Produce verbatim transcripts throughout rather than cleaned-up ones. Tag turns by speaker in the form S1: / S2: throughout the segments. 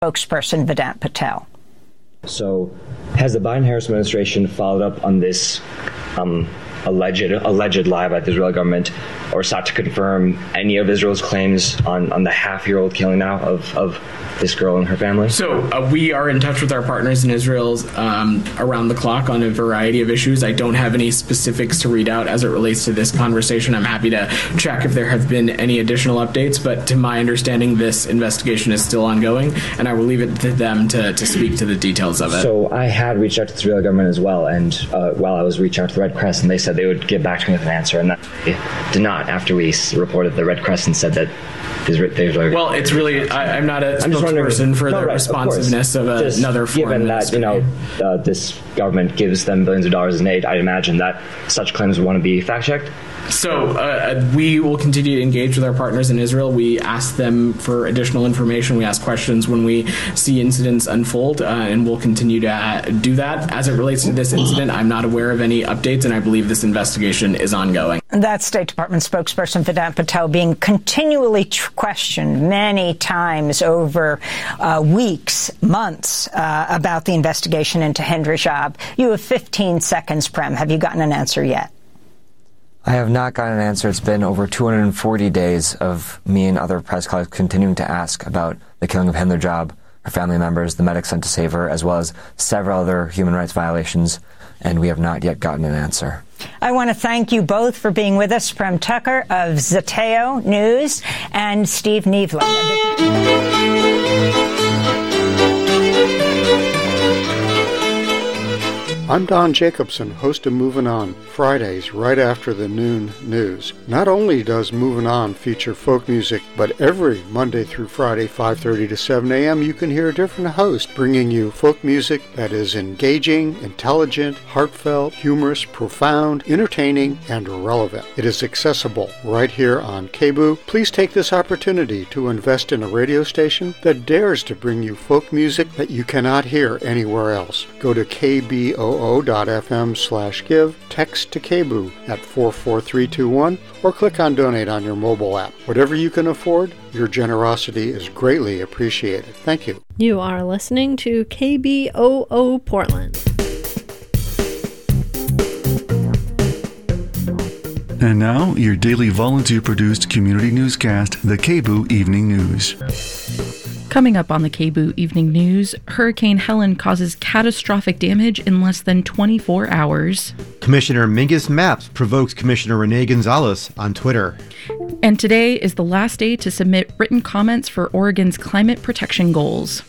S1: spokesperson Vedant Patel.
S2: So has the Biden-Harris administration followed up on this um, alleged alleged lie about the Israeli government, or sought to confirm any of Israel's claims on, on the half-year-old killing now of, of this girl and her family?
S3: So uh, we are in touch with our partners in Israel um, around the clock on a variety of issues. I don't have any specifics to read out as it relates to this conversation. I'm happy to check if there have been any additional updates, but to my understanding, this investigation is still ongoing, and I will leave it to them to, to speak to the details of it.
S2: So I had reached out to the Israeli government as well, and uh, while I was reaching out to the Red Crescent, they said they would get back to me with an answer, and that they did not after we reported the Red Crescent said that
S3: well, it's really, I, I'm not a
S2: I'm
S3: spokesperson for
S2: no,
S3: the
S2: right,
S3: responsiveness of, of a, another foreign
S2: given that, you know, uh, this government gives them billions of dollars in aid, I'd imagine that such claims would want to be fact-checked.
S3: So uh, we will continue to engage with our partners in Israel. We ask them for additional information. We ask questions when we see incidents unfold, uh, and we'll continue to uh, do that. As it relates to this incident, I'm not aware of any updates, and I believe this investigation is ongoing.
S1: That's State Department spokesperson Vedant Patel being continually tr- questioned many times over uh, weeks, months, uh, about the investigation into Hind Rajab. You have fifteen seconds, Prem. Have you gotten an answer yet?
S4: I have not gotten an answer. It's been over two hundred forty days of me and other press colleagues continuing to ask about the killing of Hind Rajab, her family members, the medics sent to save her, as well as several other human rights violations, and we have not yet gotten an answer.
S1: I want to thank you both for being with us, Prem Tucker of Zeteo News and Steve Nevlin.
S5: I'm Don Jacobson, host of Moving On, Fridays right after the noon news. Not only does Moving On feature folk music, but every Monday through Friday, five thirty to seven a.m., you can hear a different host bringing you folk music that is engaging, intelligent, heartfelt, humorous, profound, entertaining, and relevant. It is accessible right here on K B O O. Please take this opportunity to invest in a radio station that dares to bring you folk music that you cannot hear anywhere else. Go to K B O O dot F M slash give, text to K B O O at four four three two one, or click on donate on your mobile app. Whatever you can afford, your generosity is greatly appreciated. Thank you.
S6: You are listening to K B O O Portland.
S7: And now, your daily volunteer-produced community newscast, the K B O O Evening News.
S8: Coming up on the K B O O Evening News, Hurricane Helen causes catastrophic damage in less than twenty-four hours.
S9: Commissioner Mingus Mapps provokes Commissioner Renee Gonzalez on Twitter.
S8: And today is the last day to submit written comments for Oregon's climate protection goals.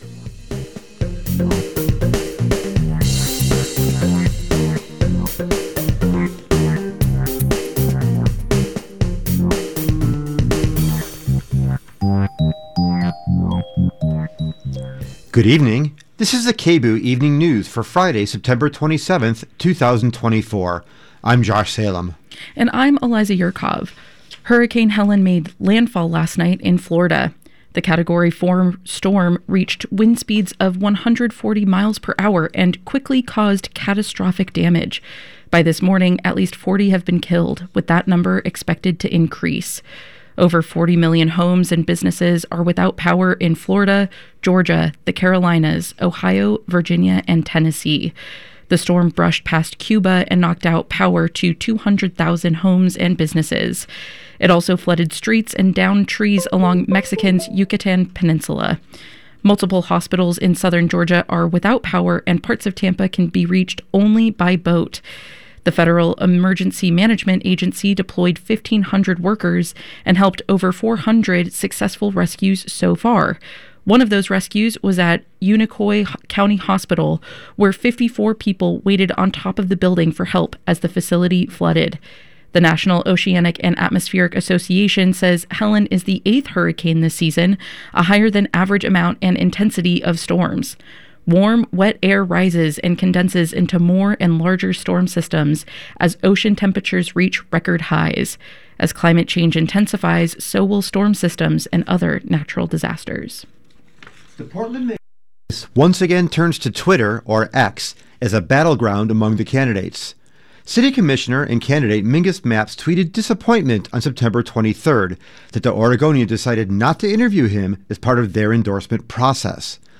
S9: Good evening. This is the K B O O Evening News for Friday, September twenty-seventh, twenty twenty-four. I'm Josh Salem.
S8: And I'm Eliza Yurkov. Hurricane Helen made landfall last night in Florida. The Category four storm reached wind speeds of one hundred forty miles per hour and quickly caused catastrophic damage. By this morning, at least forty have been killed, with that number expected to increase. Over forty million homes and businesses are without power in Florida, Georgia, the Carolinas, Ohio, Virginia, and Tennessee. The storm brushed past Cuba and knocked out power to two hundred thousand homes and businesses. It also flooded streets and downed trees along Mexico's Yucatan Peninsula. Multiple hospitals in southern Georgia are without power, and parts of Tampa can be reached only by boat. The Federal Emergency Management Agency deployed fifteen hundred workers and helped over four hundred successful rescues so far. One of those rescues was at Unicoi County Hospital, where fifty-four people waited on top of the building for help as the facility flooded. The National Oceanic and Atmospheric Association says Helen is the eighth hurricane this season, a higher than average amount and intensity of storms. Warm, wet air rises and condenses into more and larger storm systems as ocean temperatures reach record highs. As climate change intensifies, so will storm systems and other natural disasters.
S9: The Portland Mayor once again turns to Twitter, or X, as a battleground among the candidates. City Commissioner and candidate Mingus Mapps tweeted disappointment on September twenty-third that the Oregonian decided not to interview him as part of their endorsement process.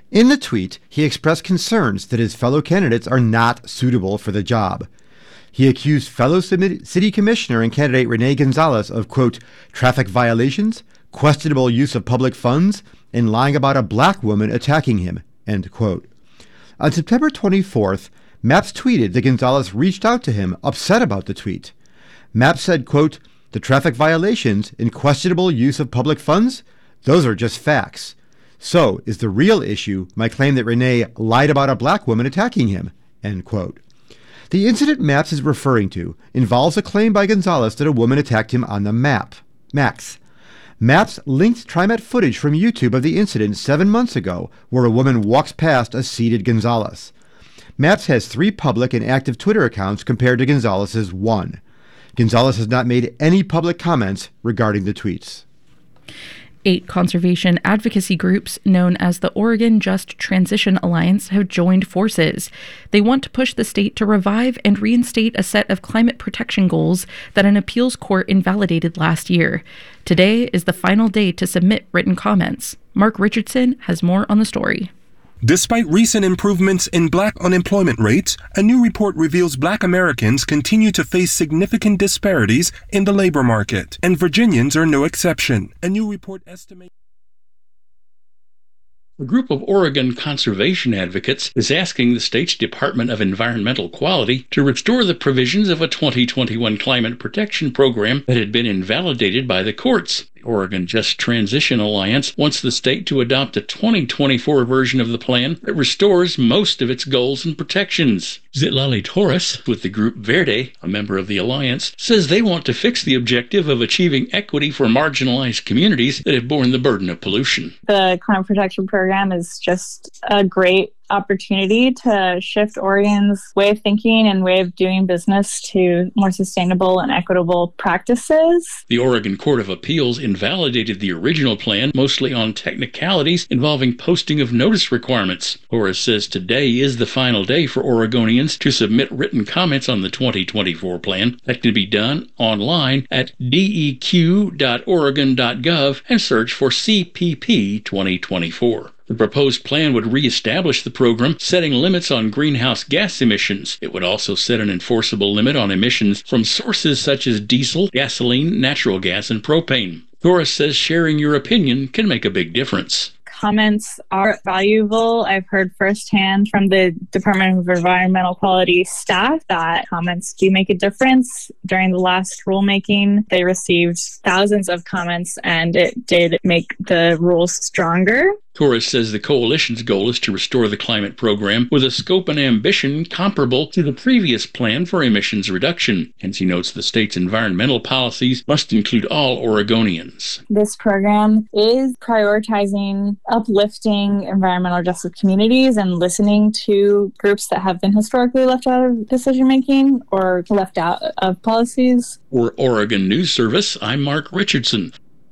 S9: In the tweet, he expressed concerns that his fellow candidates are not suitable for the job. He accused fellow city commissioner and candidate Rene Gonzalez of, quote, traffic violations, questionable use of public funds, and lying about a black woman attacking him, end quote. On September twenty-fourth, Mapps tweeted that Gonzalez reached out to him, upset about the tweet. Mapps said, quote, the traffic violations and questionable use of public funds, those are just facts. So is the real issue my claim that Rene lied about a black woman attacking him, end quote. The incident Mapps is referring to involves a claim by Gonzalez that a woman attacked him on the map, Max. Mapps linked TriMet footage from YouTube of the incident seven months ago where a woman walks past a seated Gonzalez. Mapps has three public and active Twitter accounts compared to Gonzalez's one. Gonzalez has not made any public comments regarding the tweets.
S8: Eight conservation advocacy groups known as the Oregon Just Transition Alliance have joined forces. They want to push the state to revive and reinstate a set of climate protection goals that an appeals court invalidated last year. Today is the final day to submit written comments. Mark Richardson has more on the story.
S10: Despite recent improvements in black unemployment rates, a new report reveals black Americans continue to face significant disparities in the labor market, and Virginians are no exception. A new report estimates
S11: A group of Oregon conservation advocates is asking the state's Department of Environmental Quality to restore the provisions of a twenty twenty-one climate protection program that had been invalidated by the courts. The Oregon Just Transition Alliance wants the state to adopt a twenty twenty-four version of the plan that restores most of its goals and protections. Zitlali Torres, with the group Verde, a member of the alliance, says they want to fix the objective of achieving equity for marginalized communities that have borne the burden of pollution.
S12: The climate protection program is just a great opportunity to shift Oregon's way of thinking and way of doing business to more sustainable and equitable practices.
S11: The Oregon Court of Appeals invalidated the original plan, mostly on technicalities involving posting of notice requirements. Torres says today is the final day for Oregonians to submit written comments on the twenty twenty-four plan. That can be done online at d e q dot oregon dot gov and search for C P P twenty twenty-four. The proposed plan would reestablish the program, setting limits on greenhouse gas emissions. It would also set an enforceable limit on emissions from sources such as diesel, gasoline, natural gas, and propane. Torres says sharing your opinion can make a big difference.
S12: Comments are valuable. I've heard firsthand from the Department of Environmental Quality staff that comments do make a difference. During the last rulemaking, they received thousands of comments, and it did make the rules stronger.
S11: Torres says the coalition's goal is to restore the climate program with a scope and ambition comparable to the previous plan for emissions reduction. Hence, he notes the state's environmental policies must include all Oregonians.
S12: This program is prioritizing uplifting environmental justice communities and listening to groups that have been historically left out of decision-making or left out of policies.
S11: For Oregon News Service, I'm Mark Richardson.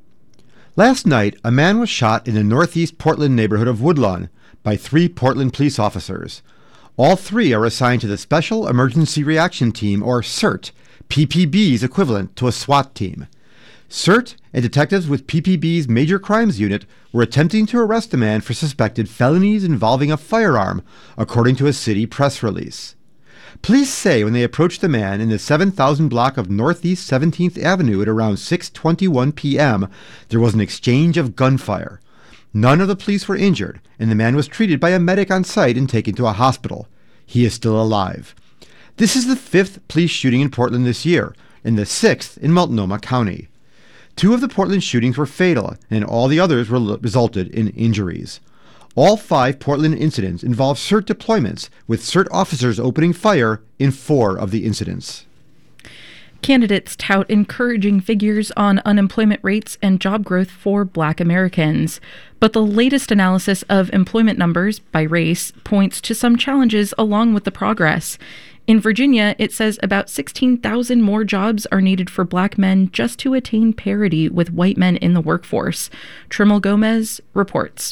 S9: Last night, a man was shot in the northeast Portland neighborhood of Woodlawn by three Portland police officers. All three are assigned to the Special Emergency Reaction Team, or CERT, P P B's equivalent to a SWAT team. CERT and detectives with P P B's Major Crimes Unit were attempting to arrest a man for suspected felonies involving a firearm, according to a city press release. Police say when they approached the man in the seven thousand block of Northeast seventeenth Avenue at around six twenty-one p.m., there was an exchange of gunfire. None of the police were injured, and the man was treated by a medic on site and taken to a hospital. He is still alive. This is the fifth police shooting in Portland this year, and the sixth in Multnomah County. Two of the Portland shootings were fatal, and all the others were resulted in injuries. All five Portland incidents involve CERT deployments, with CERT officers opening fire in four of the incidents.
S8: Candidates tout encouraging figures on unemployment rates and job growth for Black Americans. But the latest analysis of employment numbers by race points to some challenges along with the progress. In Virginia, it says about sixteen thousand more jobs are needed for Black men just to attain parity with white men in the workforce. Trimmel Gomez reports.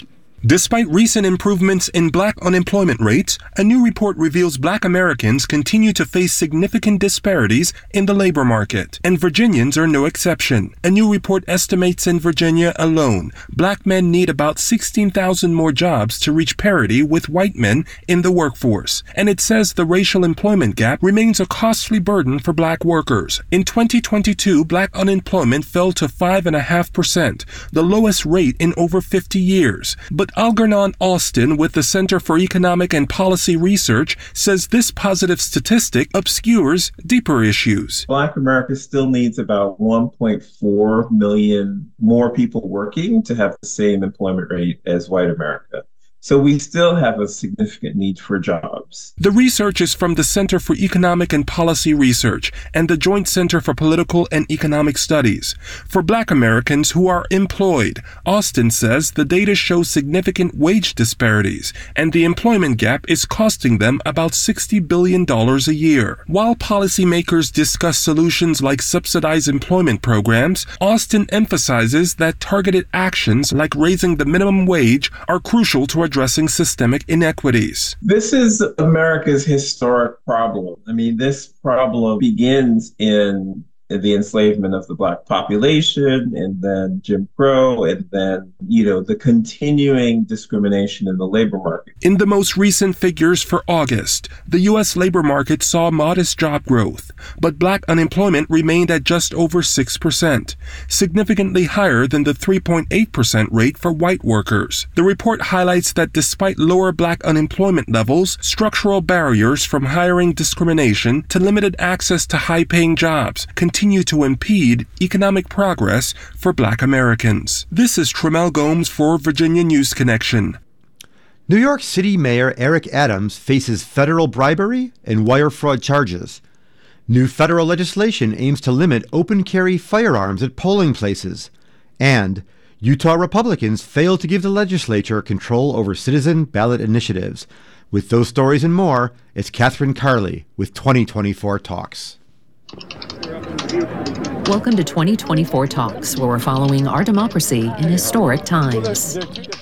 S10: Despite recent improvements in black unemployment rates, a new report reveals black Americans continue to face significant disparities in the labor market, and Virginians are no exception. A new report estimates in Virginia alone, black men need about sixteen thousand more jobs to reach parity with white men in the workforce, and it says the racial employment gap remains a costly burden for black workers. In twenty twenty-two, black unemployment fell to five point five percent, the lowest rate in over fifty years. But Algernon Austin with the Center for Economic and Policy Research says this positive statistic obscures deeper issues.
S13: Black America still needs about one point four million more people working to have the same employment rate as white America. So we still have a significant need for jobs.
S10: The research is from the Center for Economic and Policy Research and the Joint Center for Political and Economic Studies. For black Americans who are employed, Austin says the data shows significant wage disparities, and the employment gap is costing them about sixty billion dollars a year. While policymakers discuss solutions like subsidized employment programs, Austin emphasizes that targeted actions like raising the minimum wage are crucial to address addressing systemic inequities.
S13: This is America's historic problem. I mean, this problem begins in the enslavement of the black population, and then Jim Crow, and then, you know, the continuing discrimination in the labor market.
S10: In the most recent figures for August, the U S labor market saw modest job growth, but black unemployment remained at just over six percent, significantly higher than the three point eight percent rate for white workers. The report highlights that despite lower black unemployment levels, structural barriers from hiring discrimination to limited access to high-paying jobs continue to impede economic progress for black Americans. This is Tremel Gomes for Virginia News Connection.
S9: New York City Mayor Eric Adams faces federal bribery and wire fraud charges. New federal legislation aims to limit open carry firearms at polling places. And Utah Republicans failed to give the legislature control over citizen ballot initiatives. With those stories and more, it's Catherine Carley with twenty twenty-four Talks.
S14: Welcome to twenty twenty-four Talks, where we're following our democracy in historic times.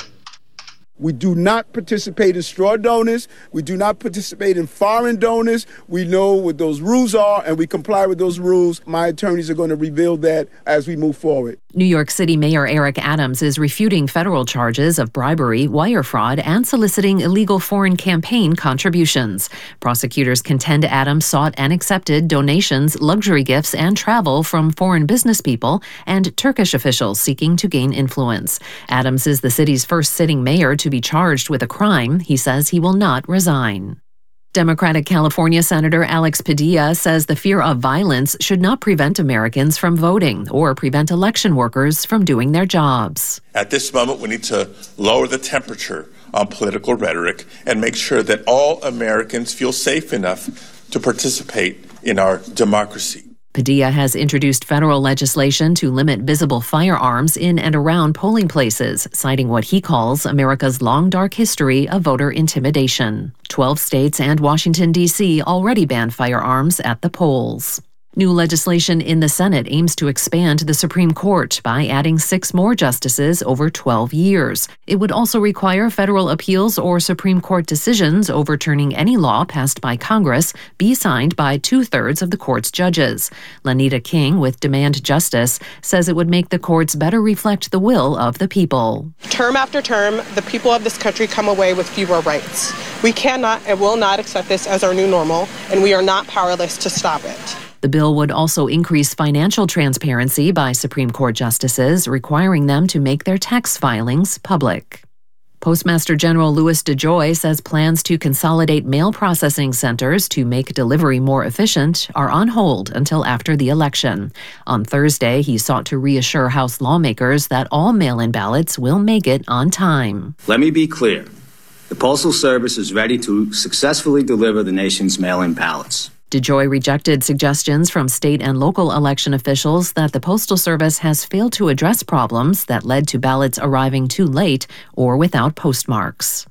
S15: We do not participate in straw donors. We do not participate in foreign donors. We know what those rules are, and we comply with those rules. My attorneys are going to reveal that as we move forward.
S14: New York City Mayor Eric Adams is refuting federal charges of bribery, wire fraud, and soliciting illegal foreign campaign contributions. Prosecutors contend Adams sought and accepted donations, luxury gifts, and travel from foreign business people and Turkish officials seeking to gain influence. Adams is the city's first sitting mayor to be charged with a crime. He says he will not resign. Democratic California Senator Alex Padilla says the fear of violence should not prevent Americans from voting or prevent election workers from doing their jobs.
S16: At this moment, we need to lower the temperature on political rhetoric and make sure that all Americans feel safe enough to participate in our democracy.
S14: Padilla has introduced federal legislation to limit visible firearms in and around polling places, citing what he calls America's long dark history of voter intimidation. Twelve states and Washington, D C already ban firearms at the polls. New legislation in the Senate aims to expand the Supreme Court by adding six more justices over twelve years. It would also require federal appeals or Supreme Court decisions overturning any law passed by Congress be signed by two-thirds of the court's judges. Lanita King with Demand Justice says it would make the courts better reflect the will of the people.
S17: Term after term, the people of this country come away with fewer rights. We cannot and will not accept this as our new normal, and we are not powerless to stop it.
S14: The bill would also increase financial transparency by Supreme Court justices, requiring them to make their tax filings public. Postmaster General Louis DeJoy says plans to consolidate mail processing centers to make delivery more efficient are on hold until after the election. On Thursday, he sought to reassure House lawmakers that all mail-in ballots will make it on time.
S18: Let me be clear. The Postal Service is ready to successfully deliver the nation's mail-in ballots.
S14: DeJoy rejected suggestions from state and local election officials that the Postal Service has failed to address problems that led to ballots arriving too late or without postmarks.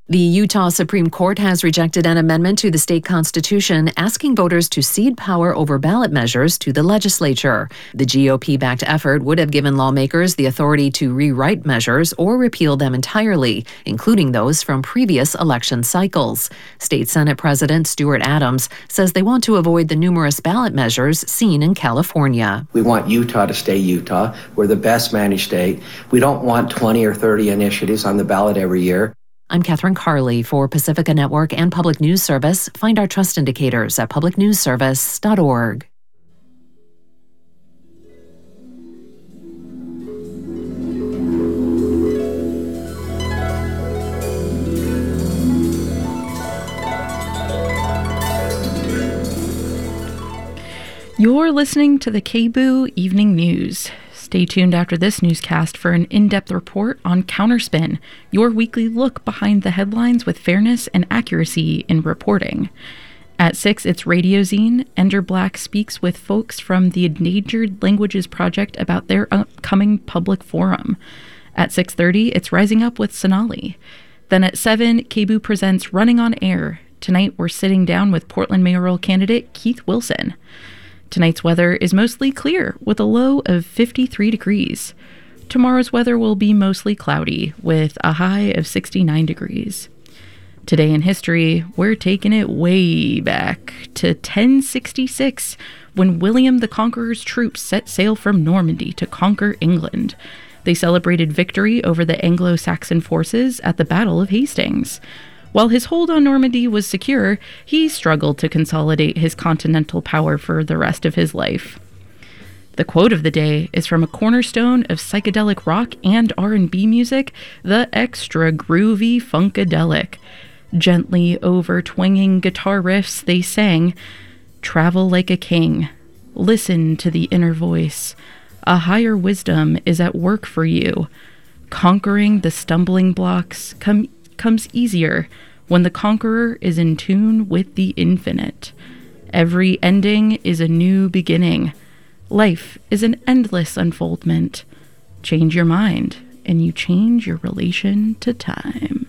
S14: The Utah Supreme Court has rejected an amendment to the state constitution asking voters to cede power over ballot measures to the legislature. The G O P-backed effort would have given lawmakers the authority to rewrite measures or repeal them entirely, including those from previous election cycles. State Senate President Stuart Adams says they want to avoid the numerous ballot measures seen in California.
S19: We want Utah to stay Utah. We're the best managed state. We don't want twenty or thirty initiatives on the ballot every year.
S14: I'm Catherine Carley for Pacifica Network and Public News Service. Find our trust indicators at public news service dot org.
S8: You're listening to the K B O O Evening News. Stay tuned after this newscast for an in-depth report on Counterspin, your weekly look behind the headlines with fairness and accuracy in reporting. At six, it's Radio Zine. Ender Black speaks with folks from the Endangered Languages Project about their upcoming public forum. At six thirty, it's Rising Up with Sonali. Then at seven, K B O O presents Running on Air. Tonight, we're sitting down with Portland mayoral candidate Keith Wilson. Tonight's weather is mostly clear with a low of fifty-three degrees. Tomorrow's weather will be mostly cloudy with a high of sixty-nine degrees. Today in history, we're taking it way back to ten sixty-six when William the Conqueror's troops set sail from Normandy to conquer England. They celebrated victory over the Anglo-Saxon forces at the Battle of Hastings. While his hold on Normandy was secure, he struggled to consolidate his continental power for the rest of his life. The quote of the day is from a cornerstone of psychedelic rock and R and B music, the extra groovy Funkadelic. Gently over twanging guitar riffs, they sang, "Travel like a king. Listen to the inner voice. A higher wisdom is at work for you. Conquering the stumbling blocks come comes easier when the conqueror is in tune with the infinite. Every ending is a new beginning. Life is an endless unfoldment. Change your mind, and you change your relation to time."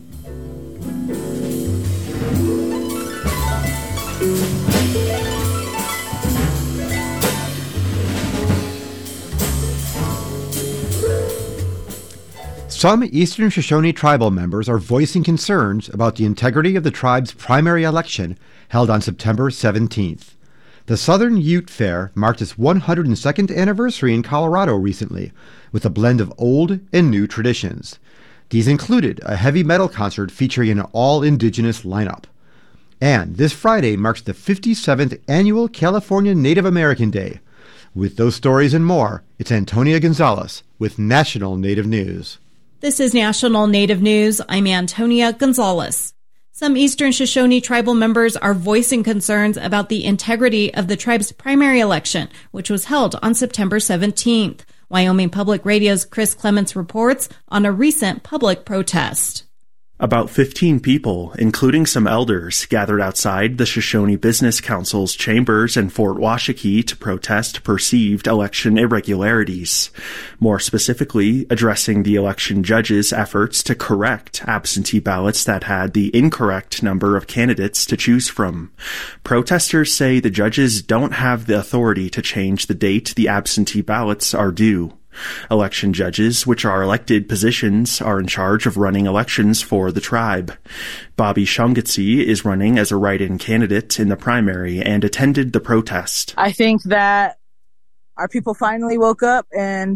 S9: Some Eastern Shoshone tribal members are voicing concerns about the integrity of the tribe's primary election held on September seventeenth. The Southern Ute Fair marked its one hundred second anniversary in Colorado recently, with a blend of old and new traditions. These included a heavy metal concert featuring an all-indigenous lineup. And this Friday marks the fifty-seventh annual California Native American Day. With those stories and more, it's Antonia Gonzalez with National Native News.
S20: This is National Native News. I'm Antonia Gonzalez. Some Eastern Shoshone tribal members are voicing concerns about the integrity of the tribe's primary election, which was held on September seventeenth. Wyoming Public Radio's Chris Clements reports on a recent public protest.
S21: About fifteen people, including some elders, gathered outside the Shoshone Business Council's chambers in Fort Washakie to protest perceived election irregularities. More specifically, addressing the election judge's efforts to correct absentee ballots that had the incorrect number of candidates to choose from. Protesters say the judges don't have the authority to change the date the absentee ballots are due. Election judges, which are elected positions, are in charge of running elections for the tribe. Bobby Shungatsi is running as a write-in candidate in the primary and attended the protest.
S22: I think that our people finally woke up and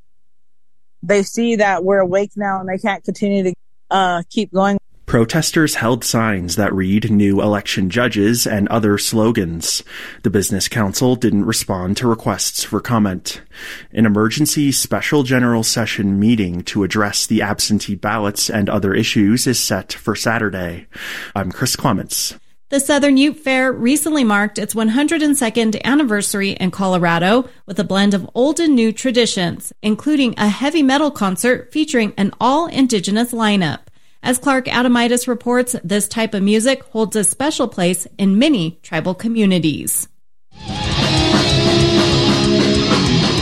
S22: they see that we're awake now and they can't continue to uh, keep going.
S21: Protesters held signs that read "New Election Judges" and other slogans. The Business Council didn't respond to requests for comment. An emergency special general session meeting to address the absentee ballots and other issues is set for Saturday. I'm Chris Clements.
S20: The Southern Ute Fair recently marked its one hundred second anniversary in Colorado with a blend of old and new traditions, including a heavy metal concert featuring an all-indigenous lineup. As Clark Adamitis reports, this type of music holds a special place in many tribal communities.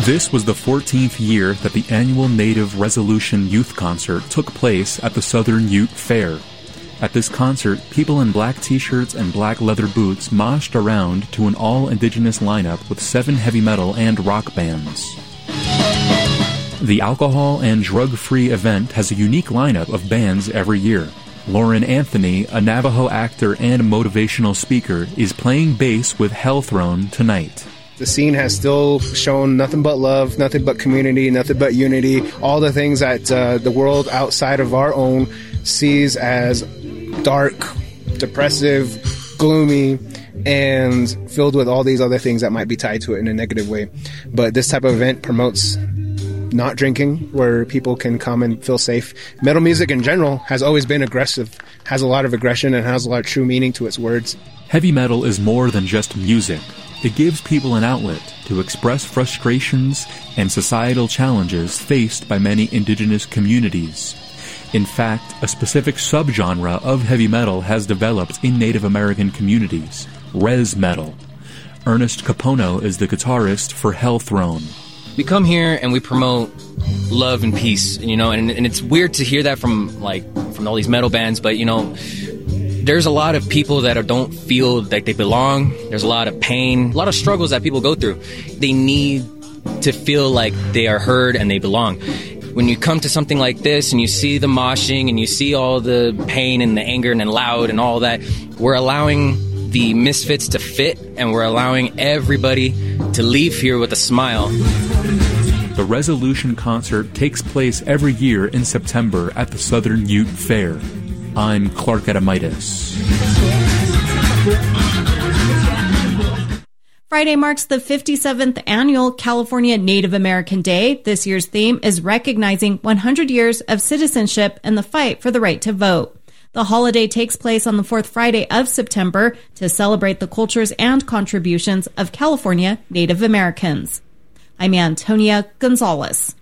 S2: This was the fourteenth year that the annual Native Resolution Youth Concert took place at the Southern Ute Fair. At this concert, people in black t-shirts and black leather boots moshed around to an all-indigenous lineup with seven heavy metal and rock bands. The alcohol and drug-free event has a unique lineup of bands every year. Lauren Anthony, a Navajo actor and motivational speaker, is playing bass with Hellthrone tonight.
S3: The scene has still shown nothing but love, nothing but community, nothing but unity, all the things that uh, the world outside of our own sees as dark, depressive, gloomy, and filled with all these other things that might be tied to it in a negative way. But this type of event promotes not drinking, where people can come and feel safe. Metal music in general has always been aggressive, has a lot of aggression, and has a lot of true meaning to its words.
S2: Heavy metal is more than just music. It gives people an outlet to express frustrations and societal challenges faced by many indigenous communities. In fact, a specific subgenre of heavy metal has developed in Native American communities, res metal. Ernest Capono is the guitarist for Hellthrone.
S23: We come here and we promote love and peace, you know, and, and it's weird to hear that from like from all these metal bands, but you know, there's a lot of people that are, don't feel like they belong. There's a lot of pain, a lot of struggles that people go through. They need to feel like they are heard and they belong. When you come to something like this and you see the moshing and you see all the pain and the anger and the loud and all that, we're allowing the misfits to fit, and we're allowing everybody to leave here with a smile.
S2: The Resolution Concert takes place every year in September at the Southern Ute Fair. I'm Clark Adamitis.
S20: Friday marks the fifty-seventh annual California Native American Day. This year's theme is recognizing one hundred years of citizenship and the fight for the right to vote. The holiday takes place on the fourth Friday of September to celebrate the cultures and contributions of California Native Americans. I'm Antonia Gonzalez.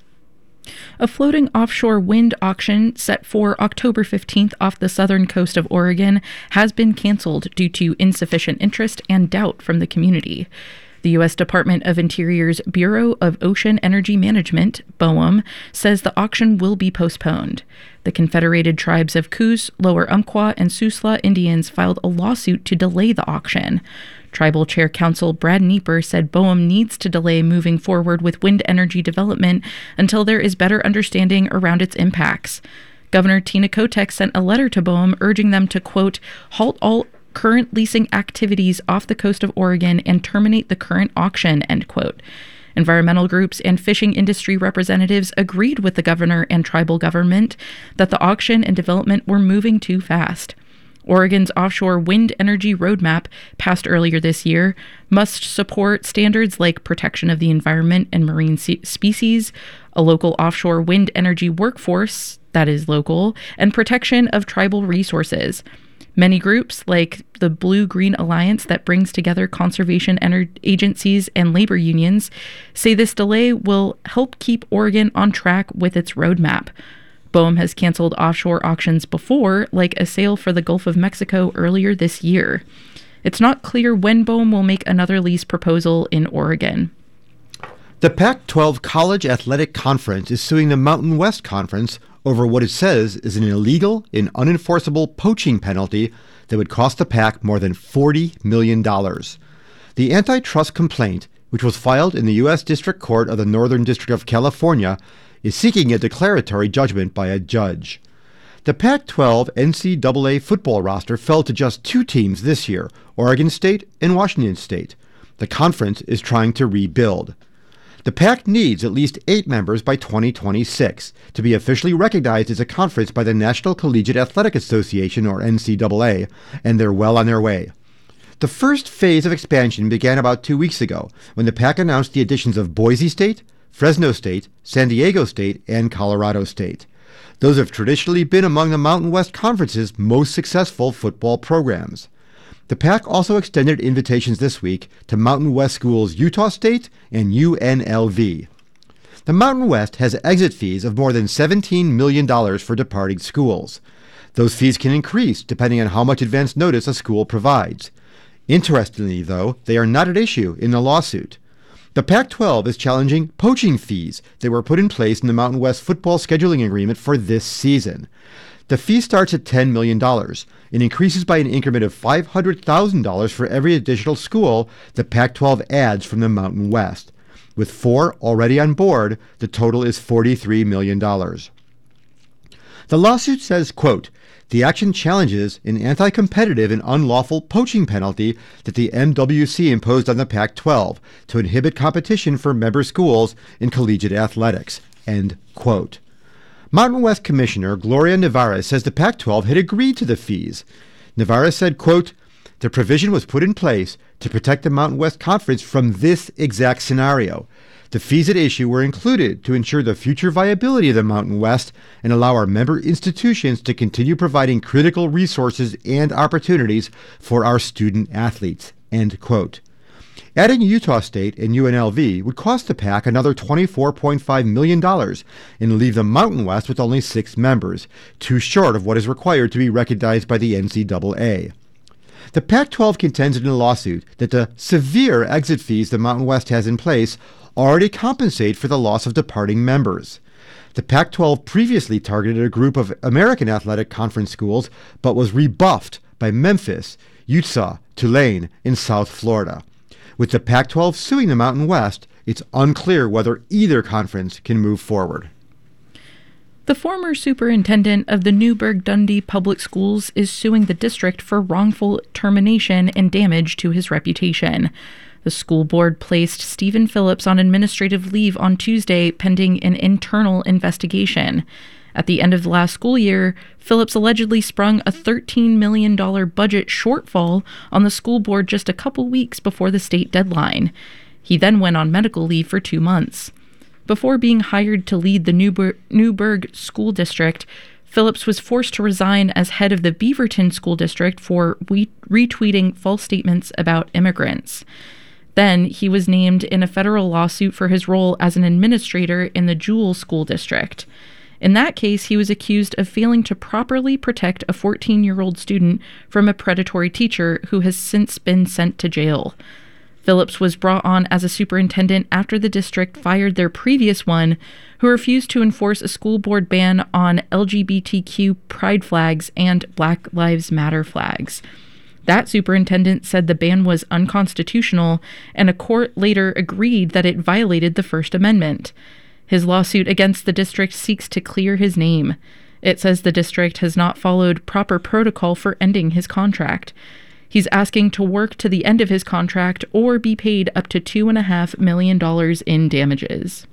S8: A floating offshore wind auction set for October fifteenth off the southern coast of Oregon has been canceled due to insufficient interest and doubt from the community. The U S Department of Interior's Bureau of Ocean Energy Management, BOEM, says the auction will be postponed. The Confederated Tribes of Coos, Lower Umpqua, and Siuslaw Indians filed a lawsuit to delay the auction. Tribal Chair Counsel Brad Nieper said BOEM needs to delay moving forward with wind energy development until there is better understanding around its impacts. Governor Tina Kotek sent a letter to BOEM urging them to, quote, halt all current leasing activities off the coast of Oregon and terminate the current auction, end quote. Environmental groups and fishing industry representatives agreed with the governor and tribal government that the auction and development were moving too fast. Oregon's offshore wind energy roadmap, passed earlier this year, must support standards like protection of the environment and marine species, a local offshore wind energy workforce that is local, and protection of tribal resources. Many groups, like the Blue-Green Alliance that brings together conservation ener- agencies and labor unions, say this delay will help keep Oregon on track with its roadmap. BOEM has canceled offshore auctions before, like a sale for the Gulf of Mexico earlier this year. It's not clear when BOEM will make another lease proposal in Oregon.
S9: The Pac twelve College Athletic Conference is suing the Mountain West Conference over what it says is an illegal and unenforceable poaching penalty that would cost the Pac more than forty million dollars. The antitrust complaint, which was filed in the U S District Court of the Northern District of California, is seeking a declaratory judgment by a judge. The Pac twelve N C double A football roster fell to just two teams this year, Oregon State and Washington State. The conference is trying to rebuild. The Pac needs at least eight members by twenty twenty-six to be officially recognized as a conference by the National Collegiate Athletic Association, or N C double A, and they're well on their way. The first phase of expansion began about two weeks ago when the Pac announced the additions of Boise State, Fresno State, San Diego State, and Colorado State. Those have traditionally been among the Mountain West Conference's most successful football programs. The Pac also extended invitations this week to Mountain West schools Utah State and U N L V. The Mountain West has exit fees of more than seventeen million dollars for departing schools. Those fees can increase depending on how much advance notice a school provides. Interestingly, though, they are not at issue in the lawsuit. The Pac twelve is challenging poaching fees that were put in place in the Mountain West football scheduling agreement for this season. The fee starts at ten million dollars and increases by an increment of five hundred thousand dollars for every additional school the Pac twelve adds from the Mountain West. With four already on board, the total is forty-three million dollars. The lawsuit says, quote, the action challenges an anti-competitive and unlawful poaching penalty that the M W C imposed on the Pac twelve to inhibit competition for member schools in collegiate athletics, end quote. Mountain West Commissioner Gloria Nevarez says the Pac twelve had agreed to the fees. Nevarez said, quote, the provision was put in place to protect the Mountain West Conference from this exact scenario. The fees at issue were included to ensure the future viability of the Mountain West and allow our member institutions to continue providing critical resources and opportunities for our student athletes, end quote. Adding Utah State and U N L V would cost the Pac another twenty-four point five million dollars and leave the Mountain West with only six members, too short of what is required to be recognized by the N C double A. The Pac twelve contends in a lawsuit that the severe exit fees the Mountain West has in place already compensate for the loss of departing members. The Pac twelve previously targeted a group of American Athletic Conference schools, but was rebuffed by Memphis, Utah, Tulane, and South Florida. With the Pac twelve suing the Mountain West, it's unclear whether either conference can move forward.
S8: The former superintendent of the Newburgh-Dundee Public Schools is suing the district for wrongful termination and damage to his reputation. The school board placed Stephen Phillips on administrative leave on Tuesday pending an internal investigation. At the end of the last school year, Phillips allegedly sprung a thirteen million dollars budget shortfall on the school board just a couple weeks before the state deadline. He then went on medical leave for two months. Before being hired to lead the Newburgh, Newburgh School District, Phillips was forced to resign as head of the Beaverton School District for we- retweeting false statements about immigrants. Then he was named in a federal lawsuit for his role as an administrator in the Jewell School District. In that case, he was accused of failing to properly protect a fourteen-year-old student from a predatory teacher who has since been sent to jail. Phillips was brought on as a superintendent after the district fired their previous one, who refused to enforce a school board ban on L G B T Q pride flags and Black Lives Matter flags. That superintendent said the ban was unconstitutional, and a court later agreed that it violated the First Amendment. His lawsuit against the district seeks to clear his name. It says the district has not followed proper protocol for ending his contract. He's asking to work to the end of his contract or be paid up to two point five million dollars in damages.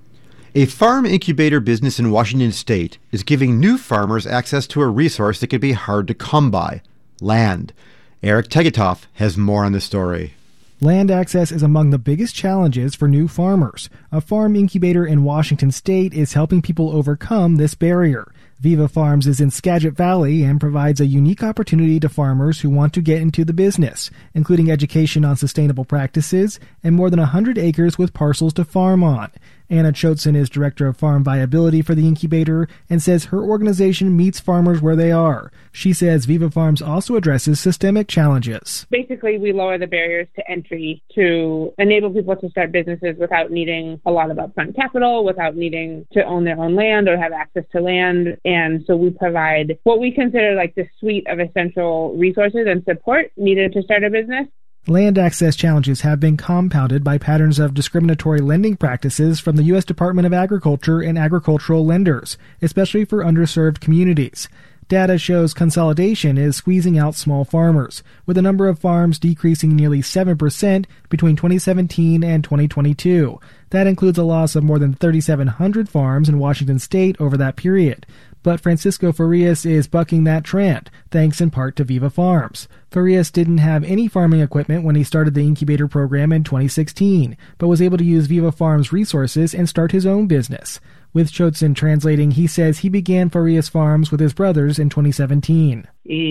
S9: A farm incubator business in Washington state is giving new farmers access to a resource that could be hard to come by: land. Eric Tegetoff has more on the story.
S1: Land access is among the biggest challenges for new farmers. A farm incubator in Washington state is helping people overcome this barrier. Viva Farms is in Skagit Valley and provides a unique opportunity to farmers who want to get into the business, including education on sustainable practices and more than one hundred acres with parcels to farm on. Anna Choatson is Director of Farm Viability for the incubator and says her organization meets farmers where they are. She says Viva Farms also addresses systemic challenges.
S4: Basically, we lower the barriers to entry to enable people to start businesses without needing a lot of upfront capital, without needing to own their own land or have access to land. And so we provide what we consider like the suite of essential resources and support needed to start a business.
S1: Land access challenges have been compounded by patterns of discriminatory lending practices from the U S Department of Agriculture and agricultural lenders, especially for underserved communities. Data shows consolidation is squeezing out small farmers, with the number of farms decreasing nearly seven percent between twenty seventeen and twenty twenty-two. That includes a loss of more than three thousand seven hundred farms in Washington state over that period. But Francisco Farias is bucking that trend, thanks in part to Viva Farms. Farias didn't have any farming equipment when he started the incubator program in twenty sixteen, but was able to use Viva Farms resources and start his own business. With Choatson translating, he says he began Farias Farms with his brothers in twenty seventeen.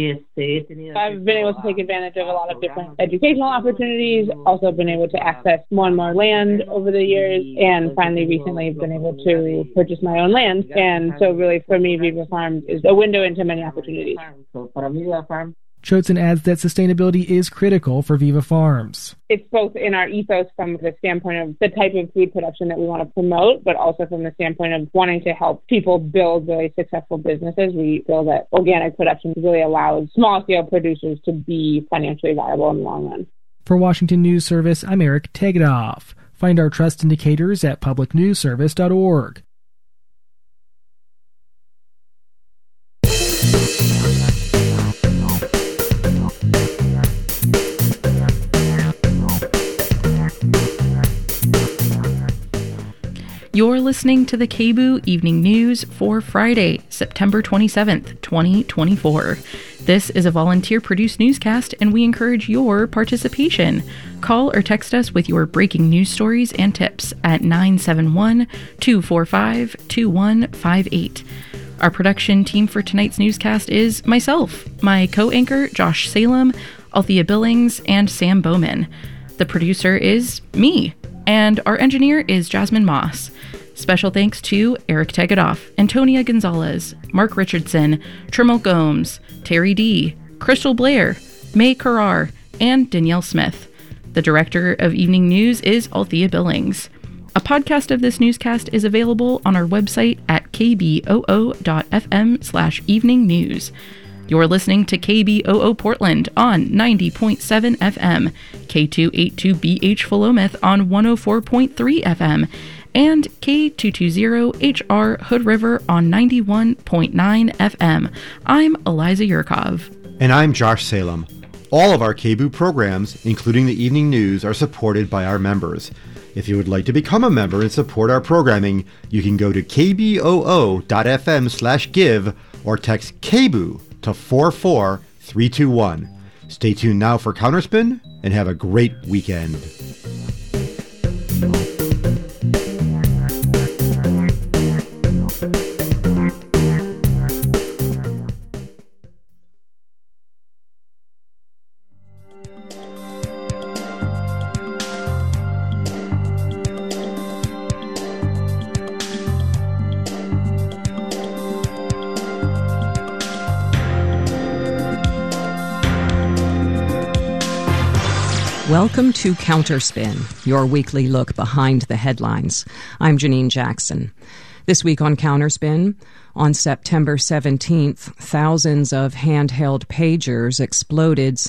S4: I've been able to take advantage of a lot of different educational opportunities, also been able to access more and more land over the years, and finally recently been able to purchase my own land. And so really for me, Viva Farms is a window into many opportunities.
S1: Choaten adds that sustainability is critical for Viva Farms.
S4: It's both in our ethos from the standpoint of the type of food production that we want to promote, but also from the standpoint of wanting to help people build really successful businesses. We feel that organic production really allows small-scale producers to be financially viable in the long run.
S1: For Washington News Service, I'm Eric Tegedoff. Find our trust indicators at public news service dot org.
S8: You're listening to the K B O O Evening News for Friday, September twenty-seventh, twenty twenty-four. This is a volunteer-produced newscast, and we encourage your participation. Call or text us with your breaking news stories and tips at nine seven one, two four five, two one five eight. Our production team for tonight's newscast is myself, my co-anchor Josh Salem, Althea Billings, and Sam Bowman. The producer is me, and our engineer is Jasmine Moss. Special thanks to Eric Tegedoff, Antonia Gonzalez, Mark Richardson, Trimmel Gomes, Terry D., Crystal Blair, May Carrar, and Danielle Smith. The director of Evening News is Althea Billings. A podcast of this newscast is available on our website at kboo.fm slash evening news. You're listening to K B O O Portland on ninety point seven F M, K two eighty-two B H Philomath on one oh four point three F M, and K two twenty H R Hood River on ninety-one point nine F M. I'm Eliza Yurkov.
S9: And I'm Josh Salem. All of our K B O O programs, including the evening news, are supported by our members. If you would like to become a member and support our programming, you can go to kboo.fm slash give or text K B O O to four four three two one. Stay tuned now for Counterspin and have a great weekend.
S5: Welcome to Counterspin, your weekly look behind the headlines. I'm Janine Jackson. This week on Counterspin, on September seventeenth, thousands of handheld pagers exploded